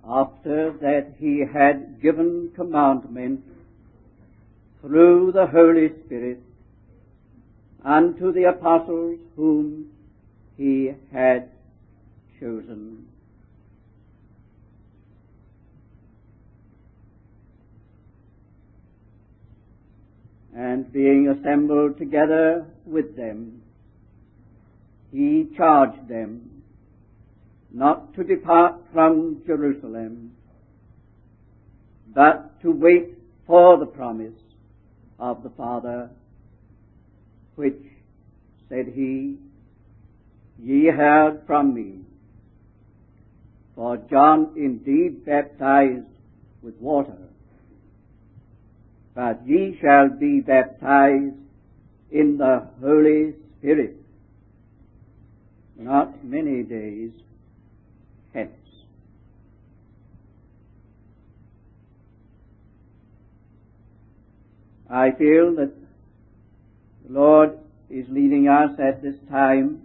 after that he had given commandment through the Holy Spirit unto the apostles whom he had chosen. And being assembled together with them, he charged them not to depart from Jerusalem, but to wait for the promise of the Father, which, said he, ye heard from me. For John indeed baptized with water, but ye shall be baptized in the Holy Spirit not many days hence. I feel that the Lord is leading us at this time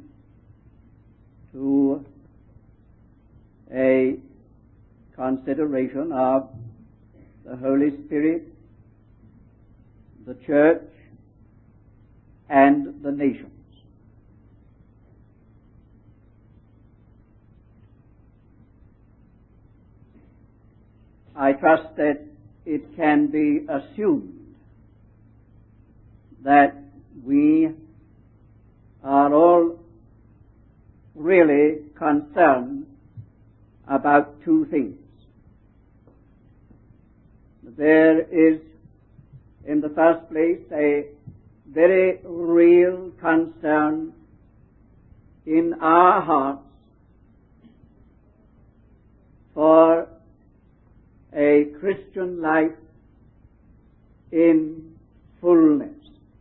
to a consideration of the Holy Spirit, the church, and the nations. I trust that it can be assumed that we are all really concerned about two things. There is, in the first place, a very real concern in our hearts for a Christian life in fullness.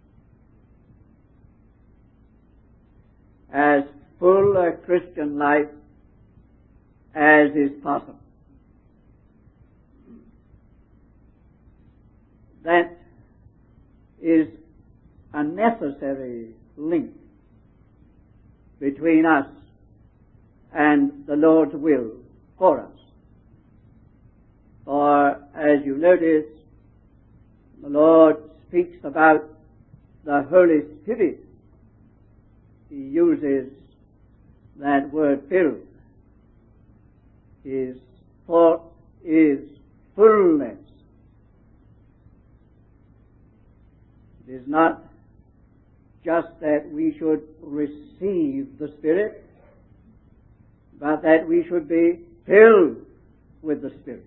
As full a Christian life as is possible. That is a necessary link between us and the Lord's will for us. For, as you notice, the Lord speaks about the Holy Spirit. He uses that word filled. His thought is fullness. It is not just that we should receive the Spirit, but that we should be filled with the Spirit.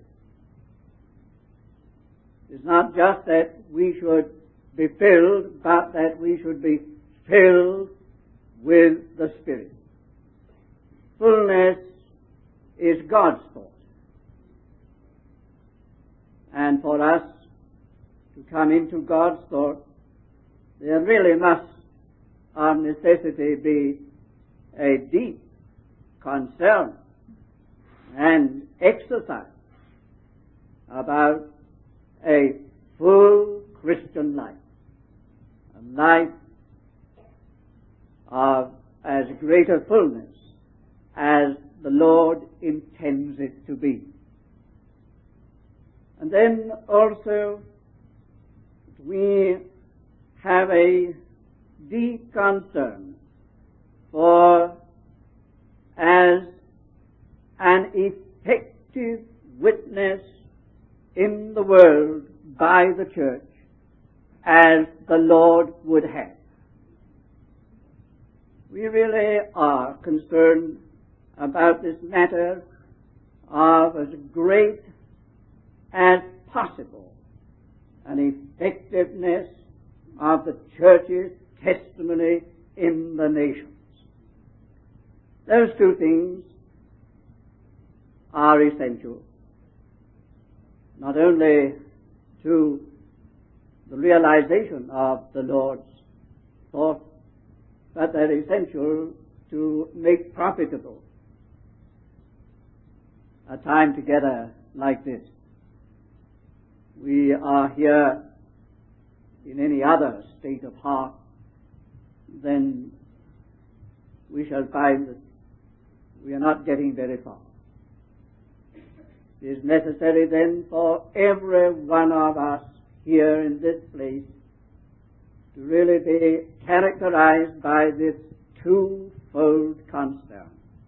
It's not just that we should be filled, but that we should be filled with the Spirit. Fullness is God's thought. And for us to come into God's thought, there really must of necessity be a deep concern and exercise about a full Christian life, a life of as great a fullness as the Lord intends it to be. And then also we have a deep concern for, as an effective witness in the world by the church, as the Lord would have. We really are concerned about this matter of as great as possible an effectiveness of the church's testimony in the nations. Those two things are essential, not only to the realization of the Lord's thought, but they're essential to make profitable a time together like this. We are here in any other state of heart, then we shall find that we are not getting very far. It is necessary then for every one of us here in this place to really be characterized by this twofold concern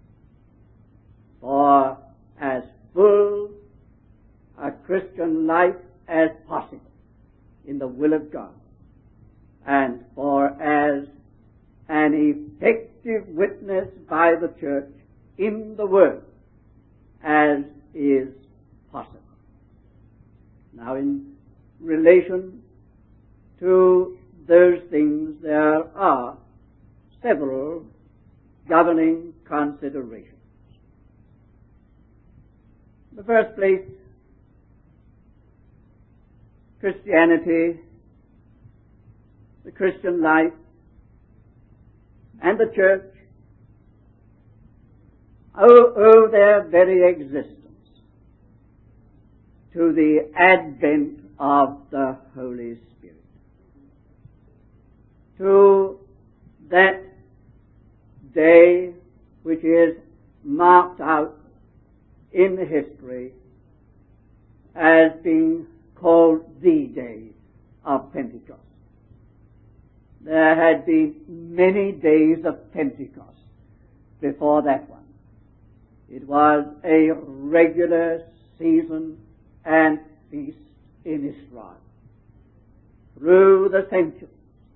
for as full a Christian life as possible in the will of God, and for as an effective witness by the church in the world as is possible. Now, in relation to those things, there are several governing considerations. In the first place, Christianity, the Christian life, and the church owe their very existence to the advent of the Holy Spirit, to that day which is marked out in the history as being called the day of Pentecost. There had been many days of Pentecost before that one. It was a regular season and feast in Israel. Through the centuries,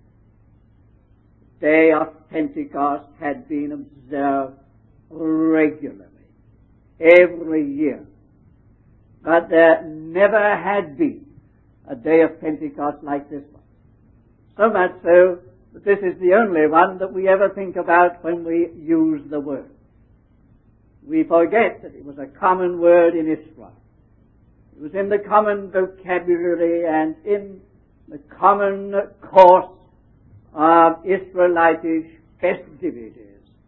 the day of Pentecost had been observed regularly, every year. But there never had been a day of Pentecost like this one. So much so that this is the only one that we ever think about when we use the word. We forget that it was a common word in Israel. It was in the common vocabulary and in the common course of Israelitish festivities.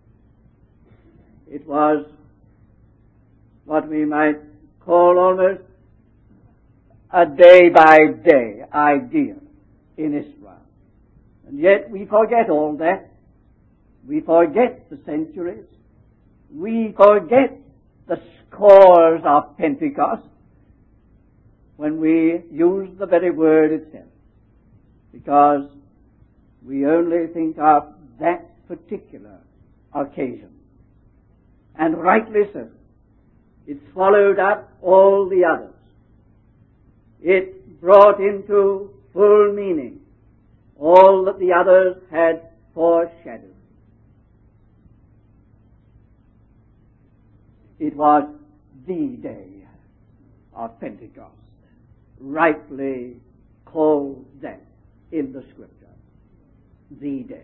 It was what we might call almost a day-by-day idea in Israel. And yet we forget all that. We forget the centuries. We forget the scores of Pentecost when we use the very word itself, because we only think of that particular occasion. And rightly so. It swallowed up all the others. It brought into full meaning all that the others had foreshadowed. It was the day of Pentecost, rightly called that in the Scripture. The day.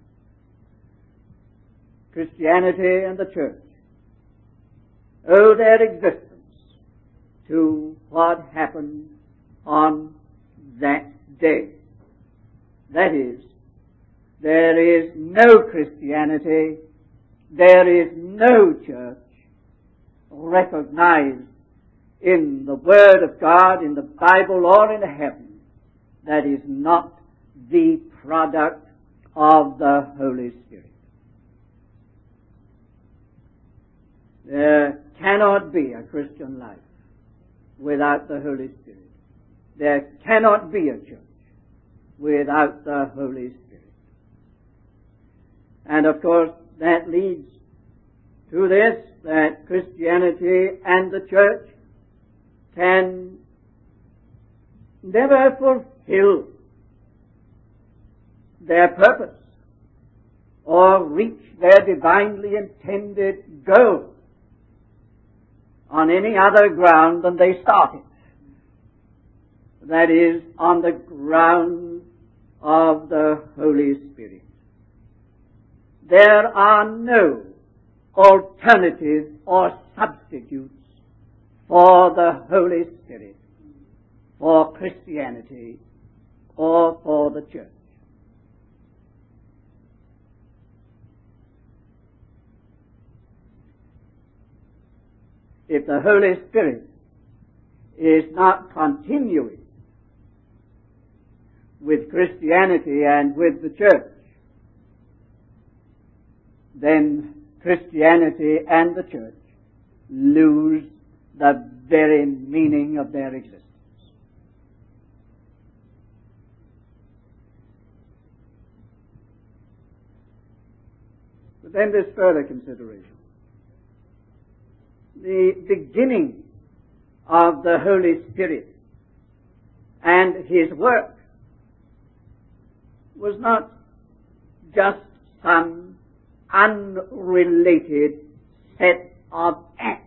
Christianity and the church owe their existence to what happened on that day. That is, there is no Christianity, there is no church recognized in the Word of God, in the Bible, or in heaven, that is not the product of the Holy Spirit. There cannot be a Christian life without the Holy Spirit. There cannot be a church without the Holy Spirit. And of course, that leads to this, that Christianity and the church can never fulfill their purpose or reach their divinely intended goal on any other ground than they started. That is, on the ground of the Holy Spirit. There are no alternatives or substitutes for the Holy Spirit, for Christianity, or for the church. If the Holy Spirit is not continuing with Christianity and with the church, then Christianity and the church lose the very meaning of their existence. But then there's further consideration. The beginning of the Holy Spirit and His work was not just some unrelated set of acts.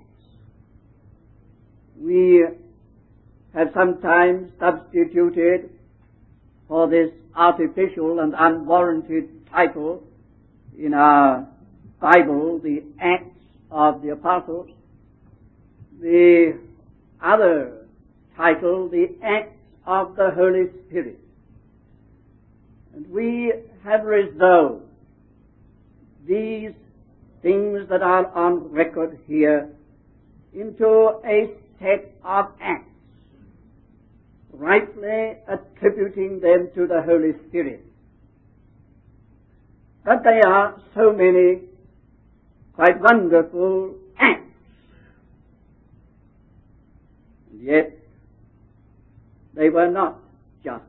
We have sometimes substituted for this artificial and unwarranted title in our Bible, the Acts of the Apostles, the other title, the Acts of the Holy Spirit. And we have resolved these things that are on record here into a set of acts, rightly attributing them to the Holy Spirit. But they are so many quite wonderful acts. And yet, they were not just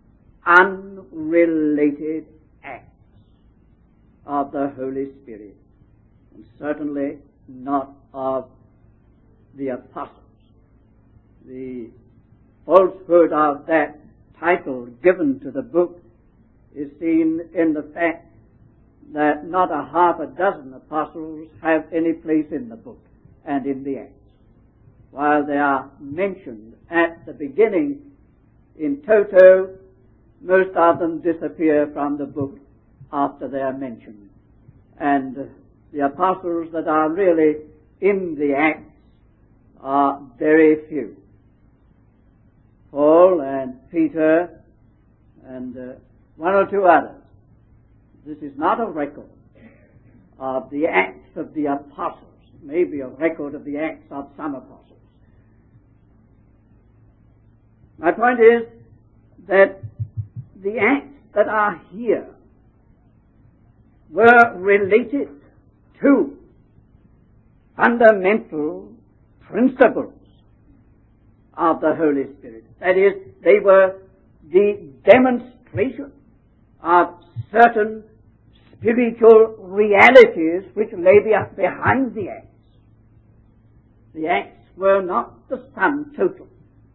unrelated acts of the Holy Spirit, and certainly not of the apostles. The falsehood of that title given to the book is seen in the fact that not a half a dozen apostles have any place in the book and in the Acts. While they are mentioned at the beginning in toto, most of them disappear from the book after they are mentioned. And the apostles that are really in the Acts are very few. Paul and Peter and one or two others. This is not a record of the Acts of the apostles. Maybe a record of the Acts of some apostles. My point is that the Acts that are here were related to fundamental principles of the Holy Spirit. That is, they were the demonstration of certain spiritual realities which lay behind the Acts. The Acts were not the sum total.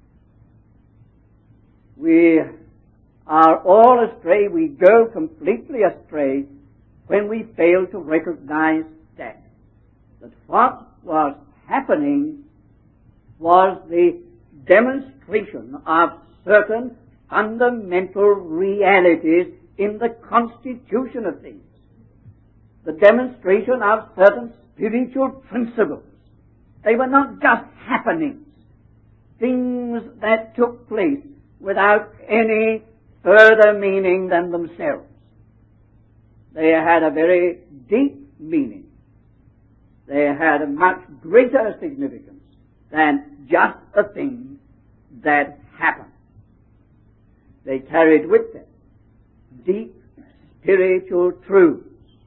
We are all astray, we go completely astray when we fail to recognize that what was happening was the demonstration of certain fundamental realities in the constitution of things. The demonstration of certain spiritual principles. They were not just happenings, things that took place without any further meaning than themselves. They had a very deep meaning. They had a much greater significance than just a thing that happened. They carried with them deep spiritual truths.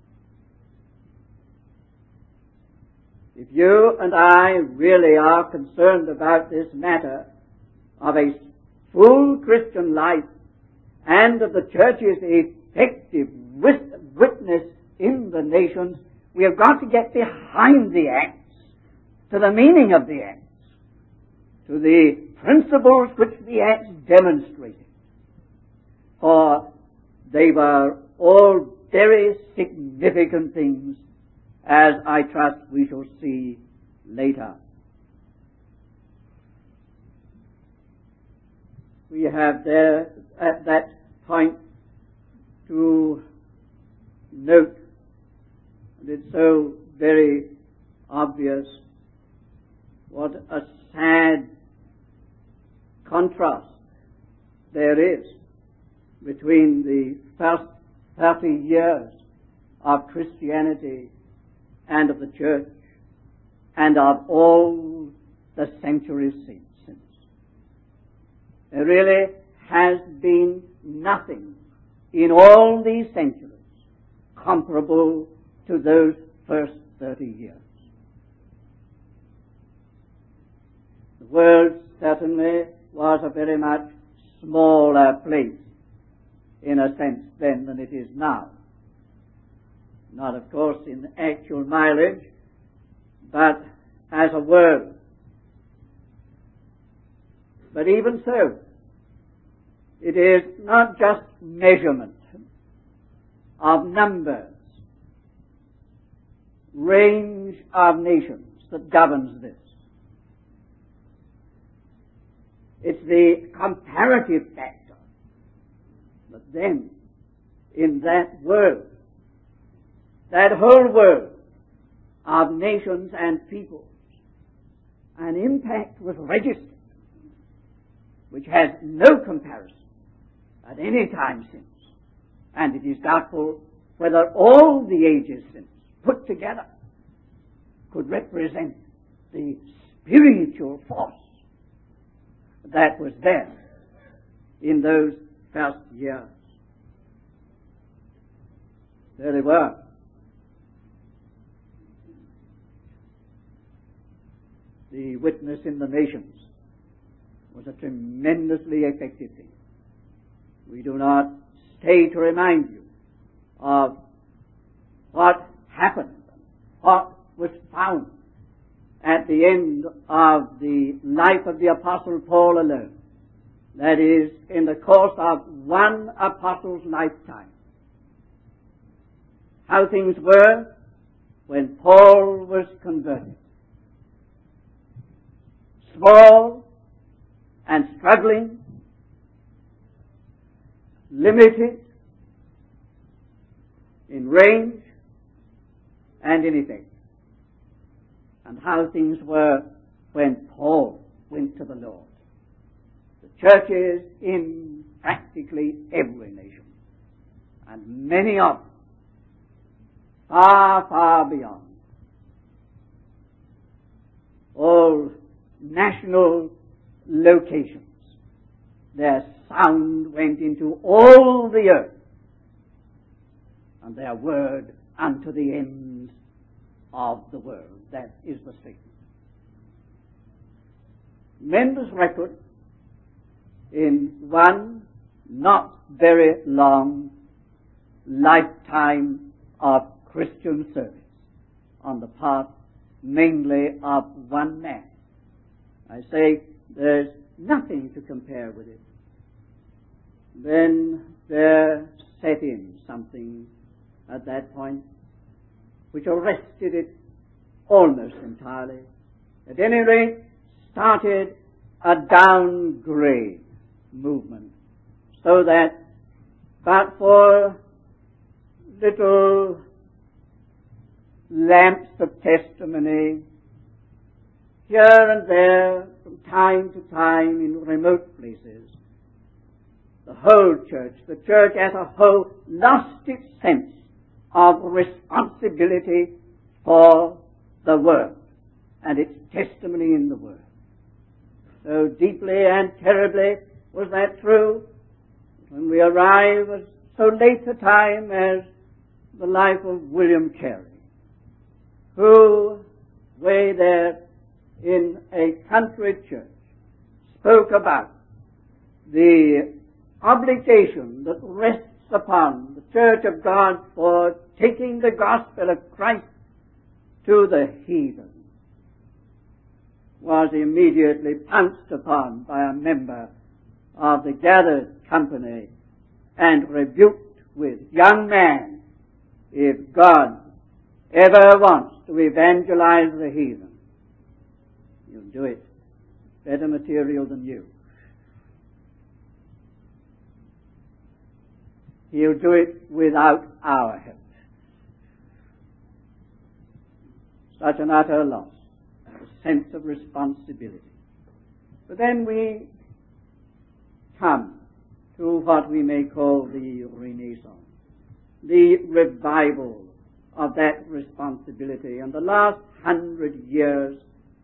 If you and I really are concerned about this matter of a full Christian life and of the church's effective witness in the nations, we have got to get behind the Acts, to the meaning of the Acts, to the principles which the Acts demonstrated. For they were all very significant things, as I trust we shall see later. We have there at that point to note, and it's so very obvious, what a sad contrast there is between the first 30 years of Christianity and of the church and of all the centuries since. There really has been nothing in all these centuries comparable to those first 30 years. The world certainly was a very much smaller place, in a sense, then than it is now. Not, of course, in actual mileage, but as a world. But even so, it is not just measurement of numbers, range of nations that governs this. It's the comparative factor. But then, in that world, that whole world of nations and peoples, an impact was registered which has no comparison at any time since. And it is doubtful whether all the ages since put together could represent the spiritual force that was there in those first years. There they were. The witness in the nations was a tremendously effective thing. We do not stay to remind you of what happened, what was found at the end of the life of the Apostle Paul alone. That is, in the course of one apostle's lifetime. How things were when Paul was converted. Small and struggling, limited in range and in effect. And how things were when Paul went to the Lord. The churches in practically every nation, and many of them, far, far beyond all national locations, their sound went into all the earth, and their word unto the ends of the world. That is the statement. Tremendous record in one not very long lifetime of Christian service on the part mainly of one man. I say there's nothing to compare with it. Then there set in something at that point which arrested it almost entirely. At any rate, started a downgrade movement, so that but for little lamps of testimony here and there from time to time in remote places, the whole church, the church as a whole, lost its sense of responsibility for the Word and its testimony in the Word. So deeply and terribly was that true when we arrive at so late a time as the life of William Carey, who, way there in a country church, spoke about the obligation that rests upon the Church of God for taking the gospel of Christ to the heathen, was immediately pounced upon by a member of the gathered company and rebuked with, "Young man, if God ever wants to evangelize the heathen, you'll do it. Better material than you. He'll do it without our help." Such an utter loss, a sense of responsibility. But then we come to what we may call the Renaissance, the revival of that responsibility. And the last 100 years,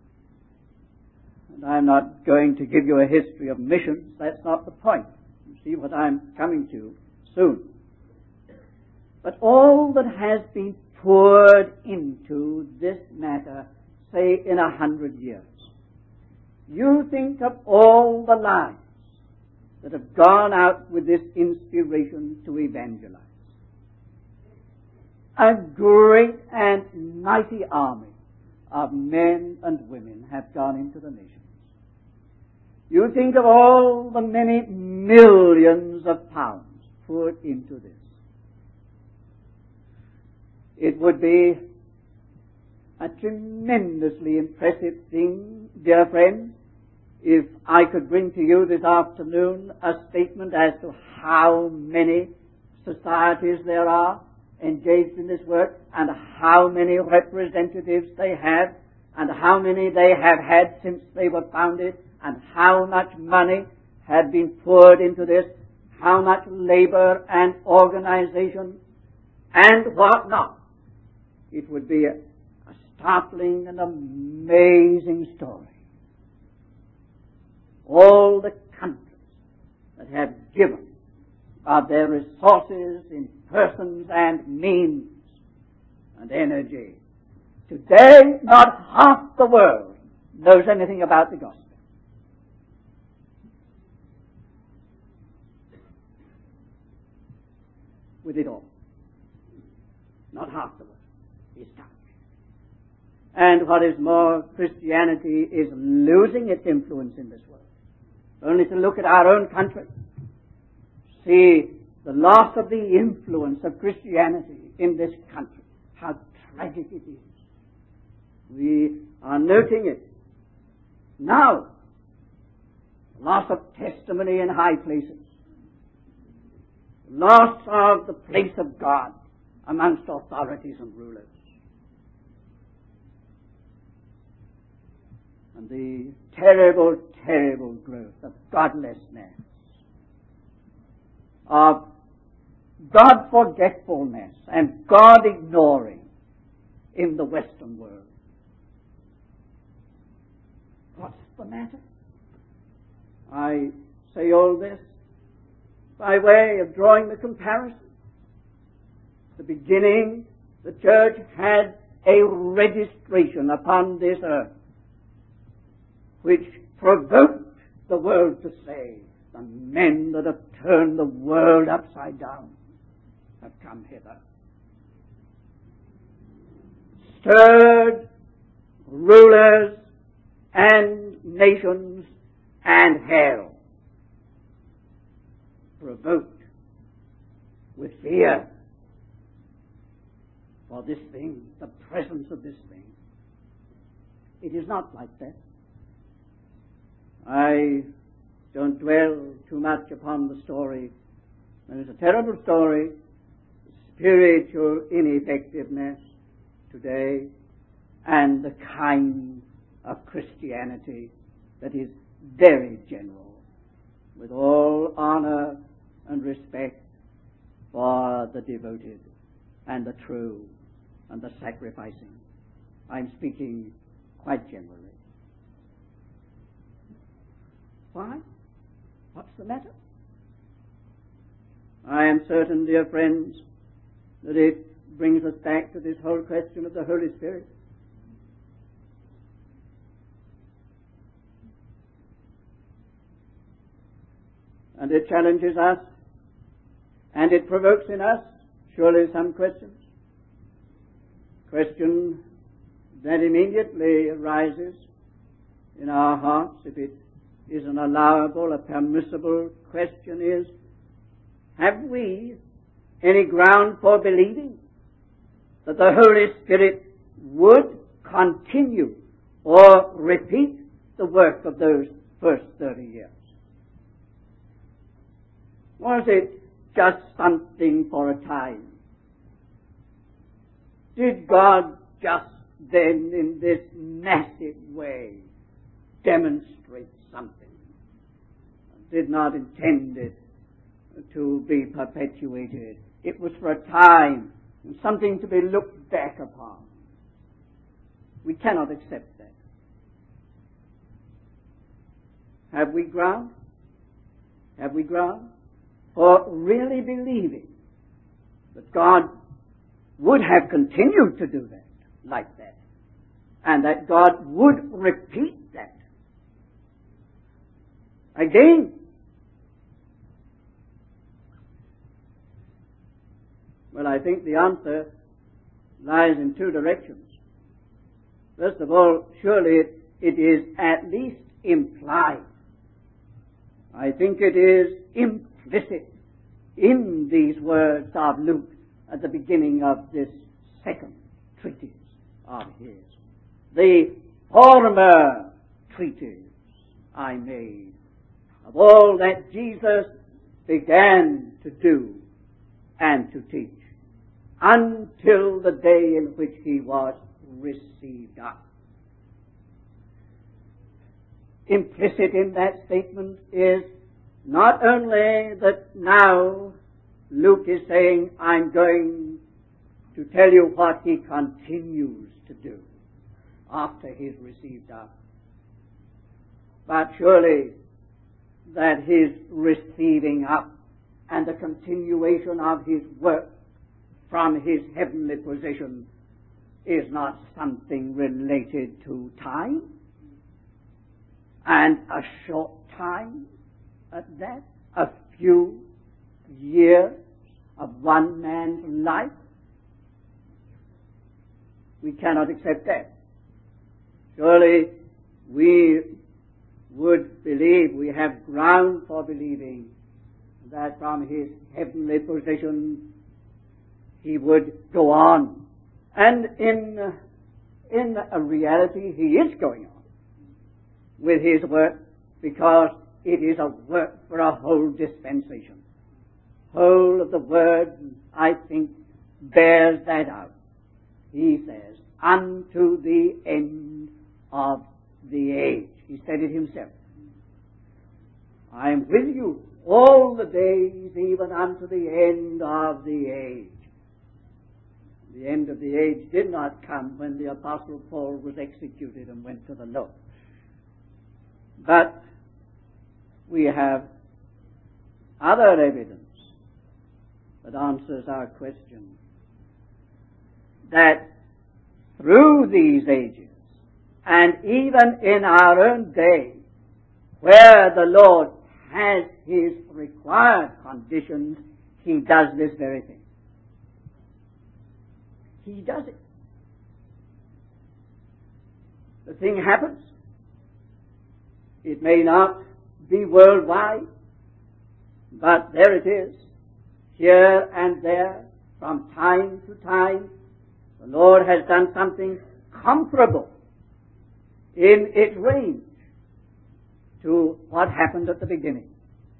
and I'm not going to give you a history of missions, that's not the point. You see what I'm coming to soon. But all that has been poured into this matter, say in 100 years, You think of all the lives that have gone out with this inspiration to evangelize. A great and mighty army of men and women have gone into the nations. You think of all the many millions of pounds put into this. It would be a tremendously impressive thing, dear friends, if I could bring to you this afternoon a statement as to how many societies there are engaged in this work, and how many representatives they have, and how many they have had since they were founded, and how much money had been poured into this, how much labor and organization, and what not. It would be a startling and amazing story. All the countries that have given of their resources in persons and means and energy. Today, not half the world knows anything about the gospel. With it all. Not half the world is touched. And what is more, Christianity is losing its influence in this world. Only to look at our own country, see the loss of the influence of Christianity in this country. How tragic it is. We are noting it now. Loss of testimony in high places. Loss of the place of God amongst authorities and rulers. And the terrible, terrible growth of godlessness, of God-forgetfulness and God-ignoring in the Western world. What's the matter? I say all this by way of drawing the comparison. At the beginning, the church had a registration upon this earth which provoked the world to say, the men that have turned the world upside down have come hither. Stirred rulers and nations and hell. Provoked with fear for this thing, the presence of this thing. It is not like that. I don't dwell too much upon the story. There is a terrible story, spiritual ineffectiveness today, and the kind of Christianity that is very general, with all honor and respect for the devoted and the true and the sacrificing. I'm speaking quite generally. Why? What's the matter? I am certain, dear friends, that it brings us back to this whole question of the Holy Spirit. And it challenges us, and it provokes in us, surely, some questions. Question that immediately arises in our hearts, if it is an allowable, a permissible question, is, have we any ground for believing that the Holy Spirit would continue or repeat the work of those first 30 years? Was it just something for a time? Did God just then, in this massive way, demonstrate something? Did not intend it to be perpetuated. It was for a time, something to be looked back upon. We cannot accept that. Have we ground? Have we ground for really believing that God would have continued to do that, like that, and that God would repeat that Again, well, I think the answer lies in two directions. First of all, surely it is at least implied. I think it is implicit in these words of Luke at the beginning of this second treatise of his. The former treatise I made of all that Jesus began to do and to teach until the day in which he was received up. Implicit in that statement is not only that now Luke is saying, I'm going to tell you what he continues to do after he's received up, but surely that his receiving up and the continuation of his work from his heavenly position is not something related to time, and a short time at that, a few years of one man's life. We cannot accept that. Surely we would believe, we have ground for believing, that from his heavenly position he would go on. And in a reality he is going on with his work, because it is a work for a whole dispensation. Whole of the word, I think, bears that out. He says, unto the end of the age. He said it himself. I am with you all the days, even unto the end of the age. The end of the age did not come when the Apostle Paul was executed and went to the Lord. But we have other evidence that answers our question, that through these ages, and even in our own day, where the Lord has his required conditions, he does this very thing. He does it. The thing happens. It may not be worldwide, but there it is, here and there, from time to time. The Lord has done something comparable in its range to what happened at the beginning.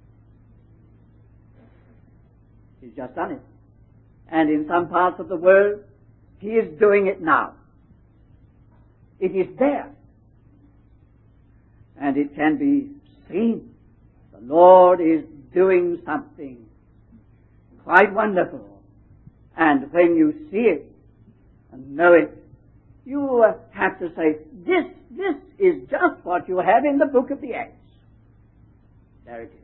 He's just done it. And in some parts of the world, he is doing it now. It is there. And it can be seen. The Lord is doing something quite wonderful. And when you see it and know it, you have to say, this is just what you have in the book of the Acts. There it is.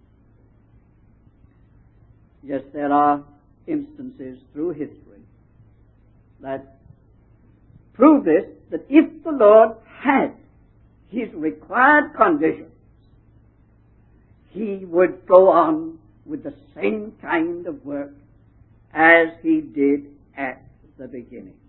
Yes, there are instances through history that prove this, that if the Lord had his required conditions, he would go on with the same kind of work as he did at the beginning.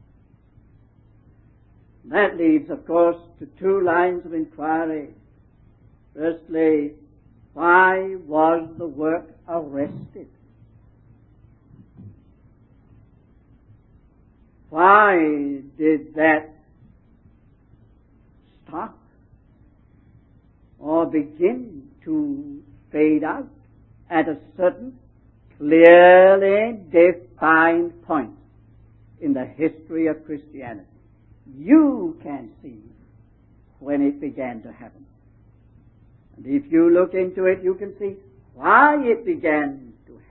That leads, of course, to two lines of inquiry. Firstly, why was the work arrested? Why did that stop or begin to fade out at a certain clearly defined point in the history of Christianity? You can see when it began to happen. And if you look into it, you can see why it began to happen.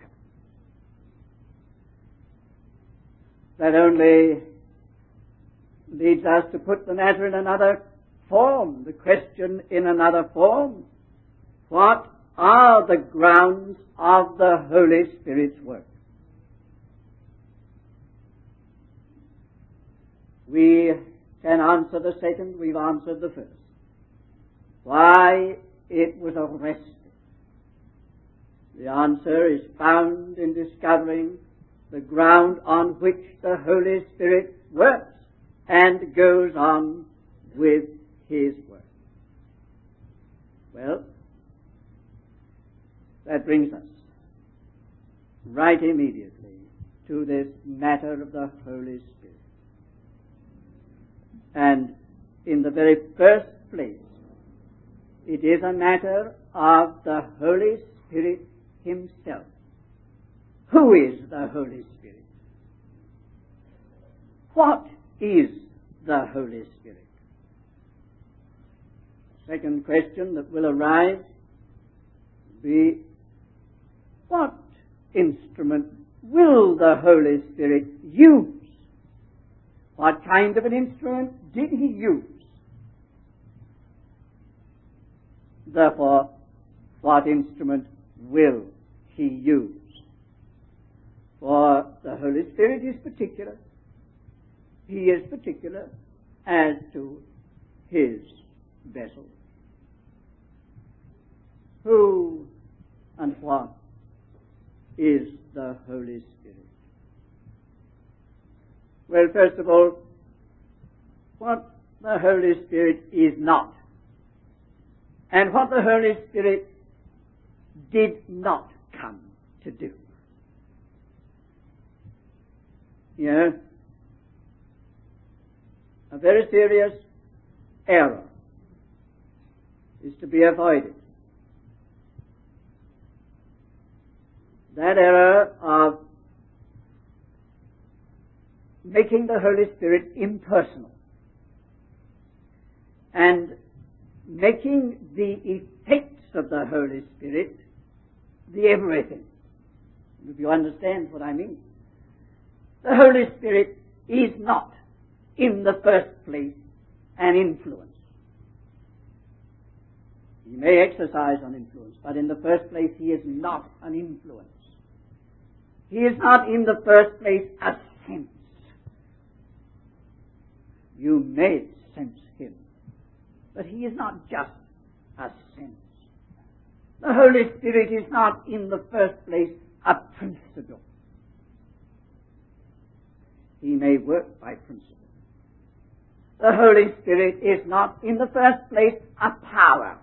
That only leads us to put the matter in another form, the question in another form. What are the grounds of the Holy Spirit's work? We can answer the second, we've answered the first. Why it was arrested? The answer is found in discovering the ground on which the Holy Spirit works and goes on with His work. Well, that brings us right immediately to this matter of the Holy Spirit. And in the very first place, it is a matter of the Holy Spirit Himself. Who is the Holy Spirit? What is the Holy Spirit? The second question that will arise will be, what instrument will the Holy Spirit use? What kind of an instrument did He use? Therefore, what instrument will He use? For the Holy Spirit is particular. He is particular as to His vessel. Who and what is the Holy Spirit? Well, first of all, what the Holy Spirit is not, and what the Holy Spirit did not come to do. Here, a very serious error is to be avoided. That error of making the Holy Spirit impersonal and making the effects of the Holy Spirit the everything. If you understand what I mean. The Holy Spirit is not, in the first place, an influence. He may exercise an influence, but in the first place He is not an influence. He is not, in the first place, a sense. You may sense Him, but He is not just a sense. The Holy Spirit is not, in the first place, a principle. He may work by principle. The Holy Spirit is not, in the first place, a power.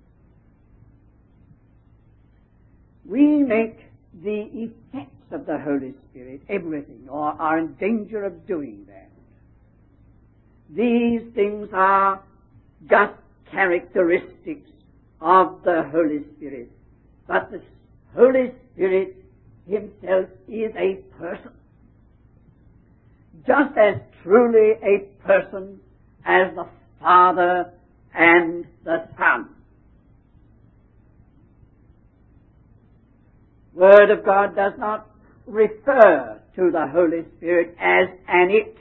We make the effects of the Holy Spirit everything, or are in danger of doing that. These things are just characteristics of the Holy Spirit. But the Holy Spirit Himself is a person. Just as truly a person as the Father and the Son. Word of God does not refer to the Holy Spirit as an it.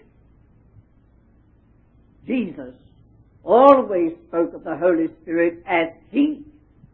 Jesus always spoke of the Holy Spirit as He,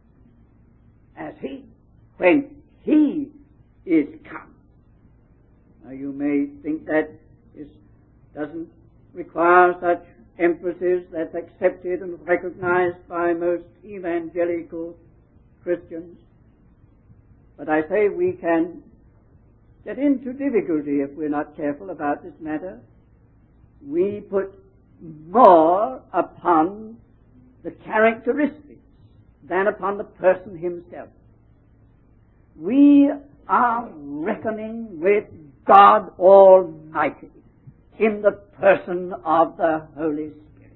when He is come. Now you may think that this doesn't require such emphasis. That's accepted and recognized by most evangelical Christians. But I say we can get into difficulty if we're not careful about this matter. We put more upon the characteristics than upon the person himself. We are reckoning with God Almighty in the person of the Holy Spirit.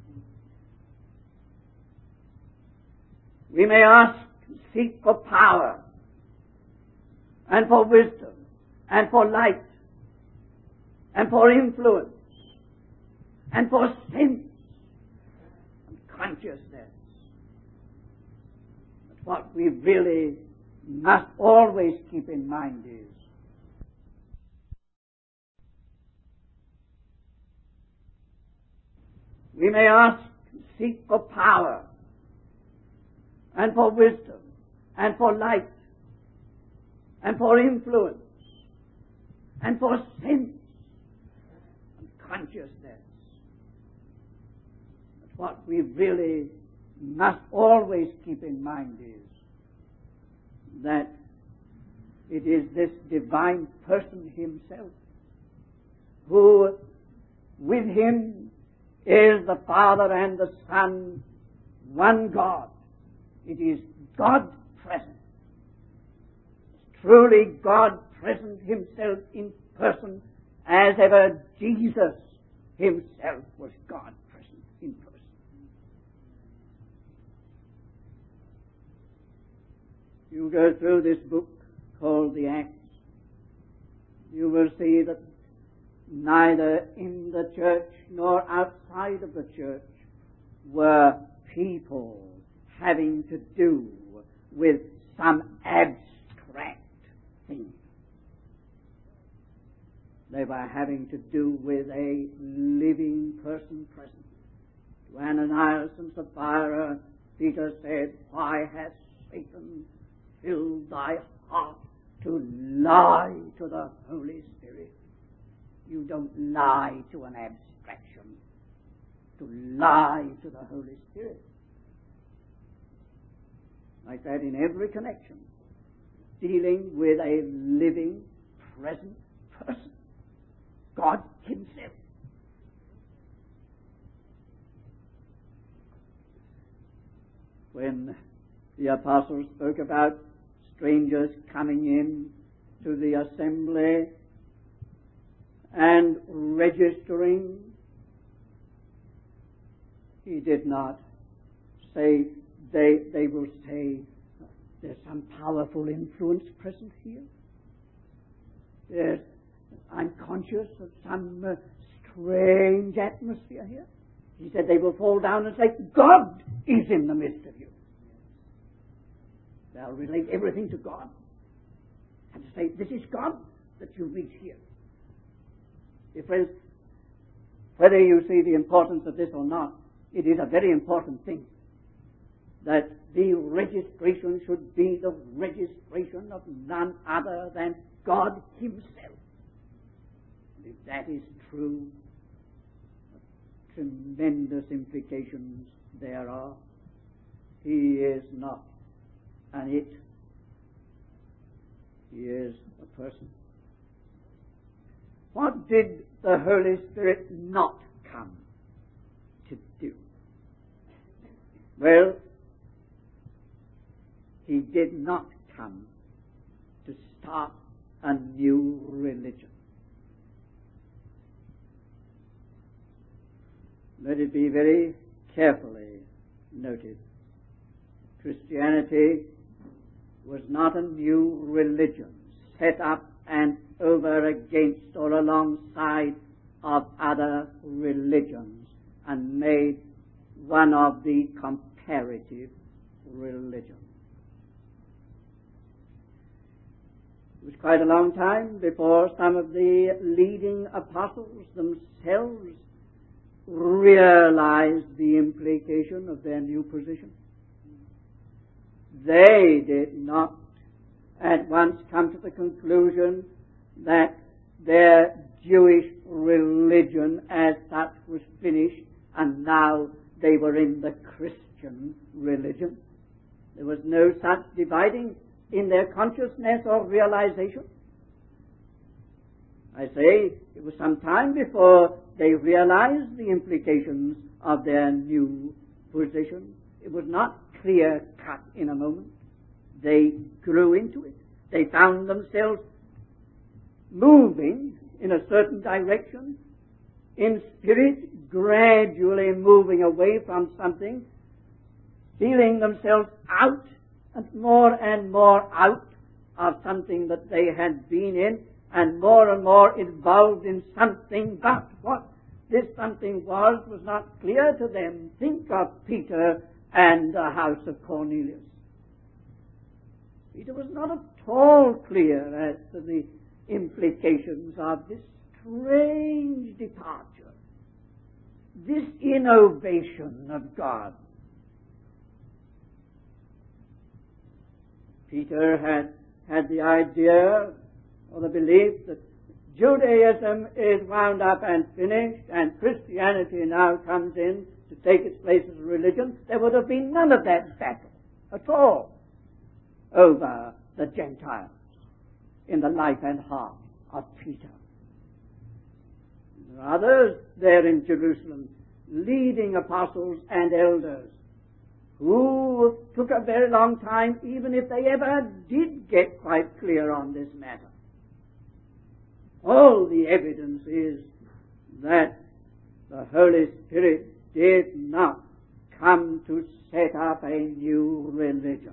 We may ask, seek for power, and for wisdom, and for light, and for influence, and for sense, and consciousness. But what we really must always keep in mind is we may ask, seek for power, and for wisdom, and for light, and for influence, and for sense, and consciousness. But what we really must always keep in mind is that it is this divine person himself who with him is the Father and the Son, one God. It is God present. Truly God present himself in person, as ever Jesus himself was God present in person. You go through this book called the Acts, you will see that neither in the church nor outside of the church were people having to do with some abstract thing. They were having to do with a living person present. To Ananias and Sapphira, Peter said, "Why has Satan filled thy heart to lie to the Holy Spirit?" You don't lie to an abstraction, to lie to the Holy Spirit. Like that in every connection, dealing with a living, present person, God himself. When the apostles spoke about strangers coming in to the assembly and registering, he did not say they will say there's some powerful influence present here. I'm conscious of some strange atmosphere here. He said they will fall down and say, God is in the midst of you. They'll relate everything to God and say, this is God that you meet here. Dear friends, whether you see the importance of this or not, it is a very important thing that the registration should be the registration of none other than God himself. And if that is true, tremendous implications there are. He is not an it. He is a person. What did the Holy Spirit not come to do? Well, he did not come to start a new religion. Let it be very carefully noted. Christianity was not a new religion set up and over against or alongside of other religions and made one of the comparative religions. It was quite a long time before some of the leading apostles themselves realized the implication of their new position. They did not at once come to the conclusion that their Jewish religion as such was finished and now they were in the Christian religion. There was no such dividing in their consciousness or realization. I say it was some time before they realized the implications of their new position. It was not clear cut in a moment. They grew into it. They found themselves moving in a certain direction, in spirit, gradually moving away from something, feeling themselves out and more out of something that they had been in, and more involved in something, but what this something was not clear to them. Think of Peter and the house of Cornelius. Peter was not at all clear as to the implications of this strange departure, this innovation of God. Peter had the idea or the belief that Judaism is wound up and finished and Christianity now comes in to take its place as a religion, there would have been none of that battle at all over the Gentiles in the life and heart of Peter. There are others there in Jerusalem, leading apostles and elders, who took a very long time, even if they ever did get quite clear on this matter. All the evidence is that the Holy Spirit did not come to set up a new religion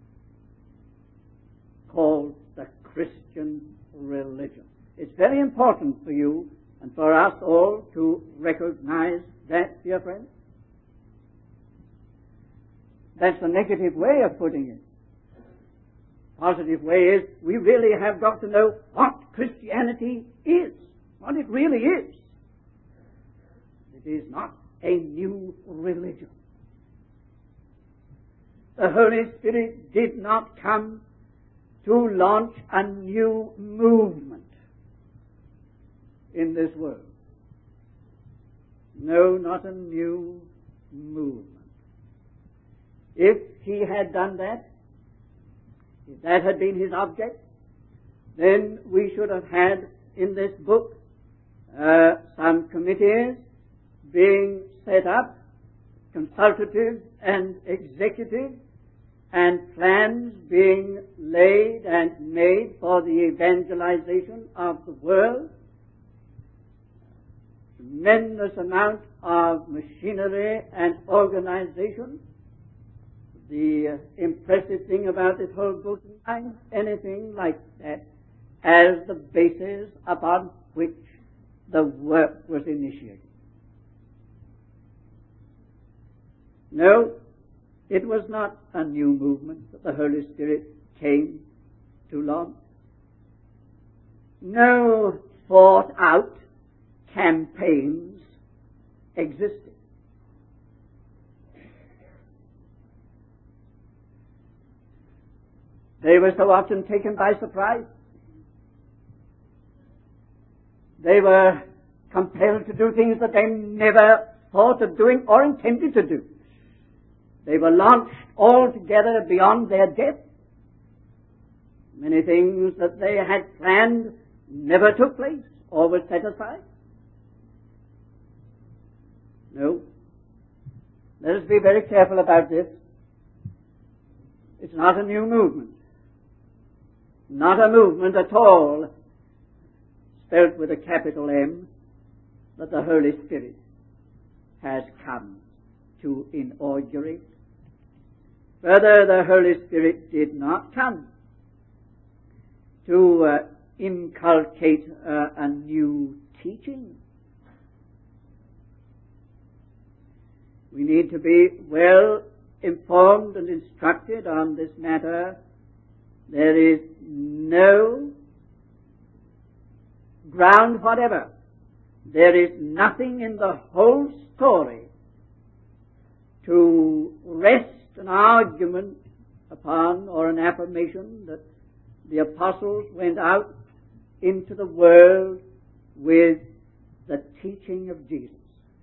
called the Christian religion. It's very important for you and for us all to recognize that, dear friends. That's the negative way of putting it. Positive way is we really have got to know what Christianity is, what it really is. It is not a new religion. The Holy Spirit did not come to launch a new movement in this world. No, not a new movement. If he had done that, if that had been his object, then we should have had in this book some committees being set up, consultative and executive, and plans being laid and made for the evangelization of the world. Tremendous amount of machinery and organization. The impressive thing about this whole book is anything like that as the basis upon which the work was initiated. No, it was not a new movement that the Holy Spirit came to launch. No thought out campaigns existed. They were so often taken by surprise. They were compelled to do things that they never thought of doing or intended to do. They were launched altogether beyond their depth. Many things that they had planned never took place or were set aside. No. Let us be very careful about this. It's not a new movement. Not a movement at all, spelt with a capital M, that the Holy Spirit has come to inaugurate. Further, the Holy Spirit did not come to inculcate a new teaching. We need to be well informed and instructed on this matter. There is no ground whatever. There is nothing in the whole story to rest an argument upon or an affirmation that the apostles went out into the world with the teaching of Jesus.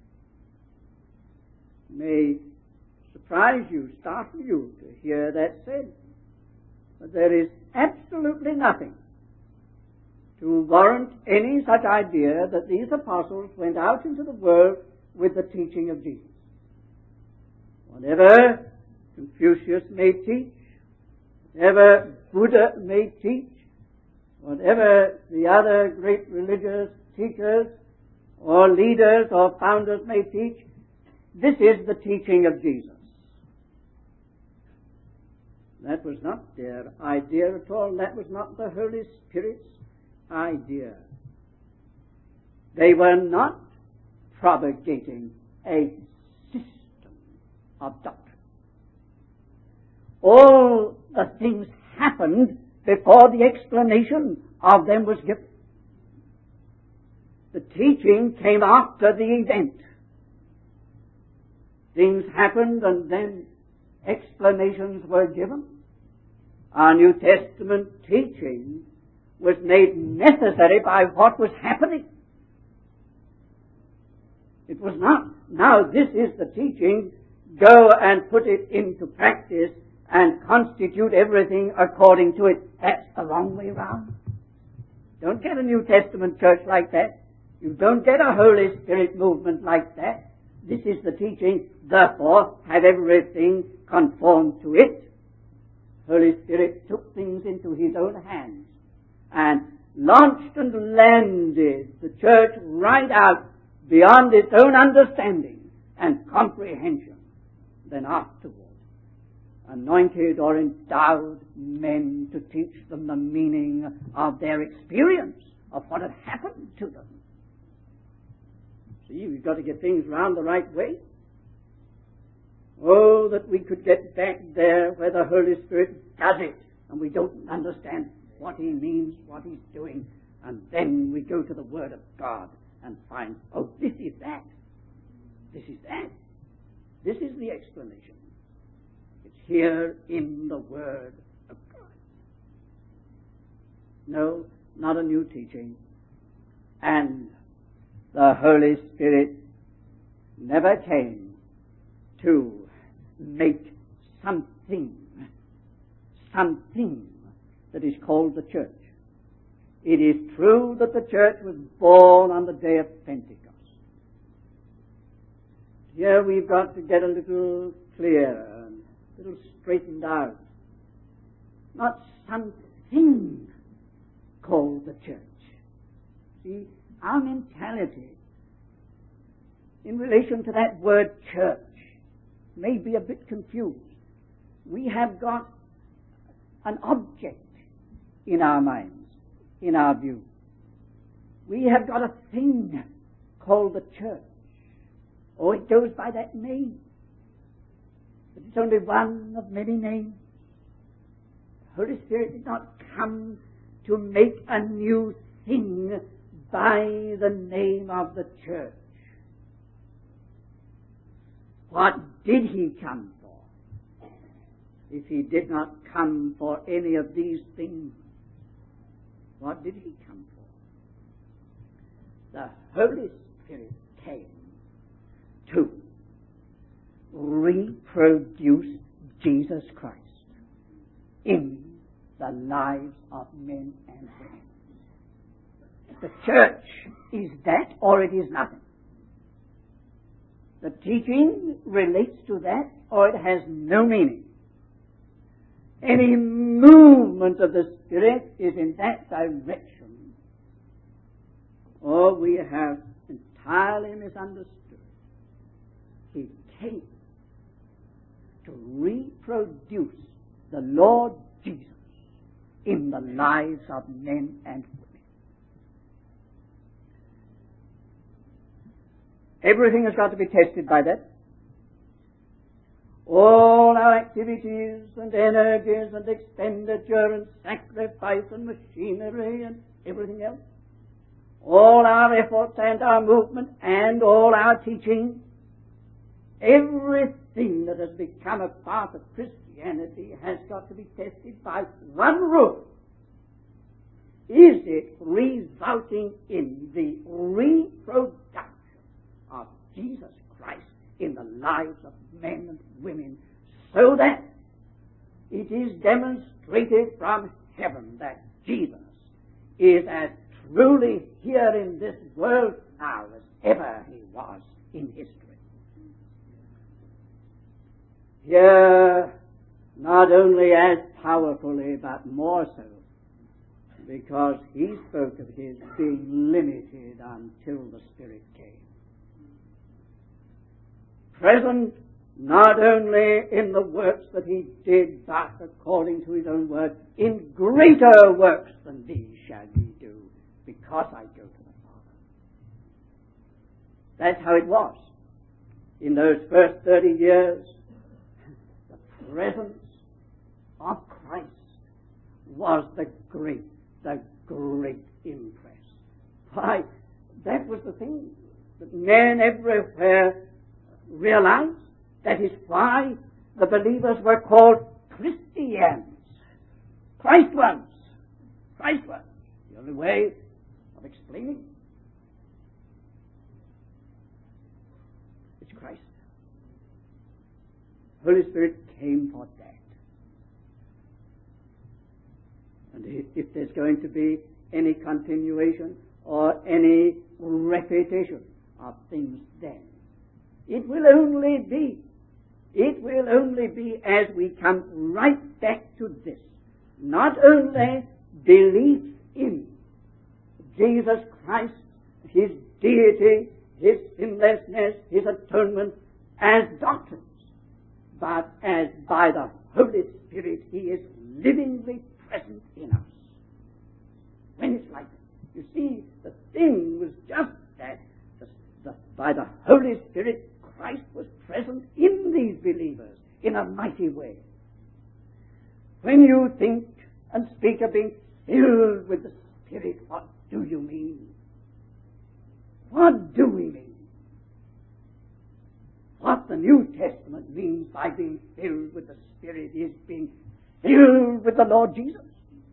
It may surprise you, startle you to hear that said. But there is absolutely nothing to warrant any such idea that these apostles went out into the world with the teaching of Jesus. Whatever Confucius may teach, whatever Buddha may teach, whatever the other great religious teachers or leaders or founders may teach, this is the teaching of Jesus. That was not their idea at all. That was not the Holy Spirit's idea. They were not propagating a system of doctrine. All the things happened before the explanation of them was given. The teaching came after the event. Things happened and then explanations were given. Our New Testament teaching was made necessary by what was happening. It was not. Now this is the teaching. Go and put it into practice and constitute everything according to it. That's the wrong way round. Don't get a New Testament church like that. You don't get a Holy Spirit movement like that. This is the teaching. Therefore, have everything conform to it. Holy Spirit took things into his own hands and launched and landed the church right out beyond its own understanding and comprehension. Then afterward, anointed or endowed men to teach them the meaning of their experience of what had happened to them. See, we've got to get things round the right way. Oh, that we could get back there where the Holy Spirit does it, and we don't understand what he means, what he's doing, and then we go to the Word of God and find, oh, this is that. This is that. This is the explanation. It's here in the Word of God. No, not a new teaching. And the Holy Spirit never came to make something that is called the church. It is true that the church was born on the day of Pentecost. Here we've got to get a little clearer, a little straightened out. Not something called the church. See, our mentality in relation to that word church may be a bit confused. We have got an object in our minds, in our view. We have got a thing called the church. Oh, it goes by that name. But it's only one of many names. The Holy Spirit did not come to make a new thing by the name of the church. What did he come for? If he did not come for any of these things, what did he come for? The Holy Spirit came to reproduce Jesus Christ in the lives of men and women. The church is that or it is nothing. The teaching relates to that or it has no meaning. Any movement of the Spirit is in that direction, or we have entirely misunderstood. He came to reproduce the Lord Jesus in the lives of men and women. Everything has got to be tested by that. All our activities and energies and expenditure and sacrifice and machinery and everything else, all our efforts and our movement and all our teaching, everything that has become a part of Christianity has got to be tested by one rule. Is it resulting in the reproduction of Jesus Christ in the lives of men and women, so that it is demonstrated from heaven that Jesus is as truly here in this world now as ever he was in history. Here, not only as powerfully, but more so, because he spoke of his being limited until the Spirit came. Present not only in the works that he did, but according to his own word, in greater works than these shall ye do, because I go to the Father. That's how it was. In those first 30 years, the presence of Christ was the great impress. Why, that was the thing that men everywhere realized. That is why the believers were called Christians. Christ ones. Christ ones. The only way of explaining. Christ. Holy Spirit came for that. And if there's going to be any continuation or any repetition of things then, it will only be as we come right back to this. Not only belief in Jesus Christ, His deity, His sinlessness, His atonement as doctrines, but as by the Holy Spirit He is livingly present in us. When it's like that. You see, the thing was just that. By the Holy Spirit, Christ was present in these believers in a mighty way. When you think and speak of being filled with the Spirit, what do you mean? What do we mean? What the New Testament means by being filled with the Spirit is being filled with the Lord Jesus.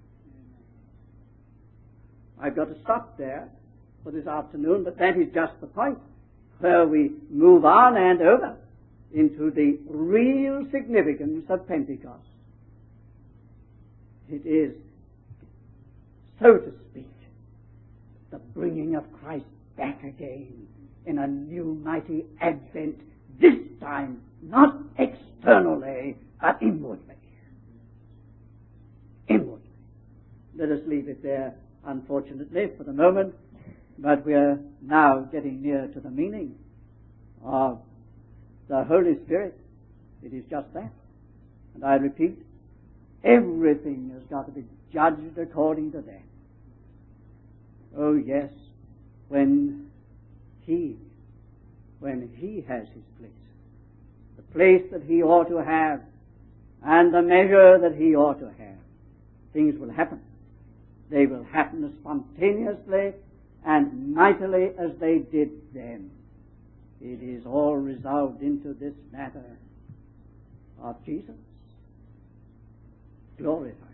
I've got to stop there for this afternoon, but that is just the point where we move on and over into the real significance of Pentecost. It is, so to speak, the bringing of Christ back again in a new mighty advent, this time not externally, but inwardly. Inwardly. Let us leave it there, unfortunately, for the moment, but we are now getting near to the meaning of the Holy Spirit. It is just that. And I repeat, everything has got to be judged according to that. Oh yes, when He has His place, the place that He ought to have, and the measure that He ought to have, things will happen. They will happen as spontaneously and mightily as they did then. It is all resolved into this matter of Jesus glorified.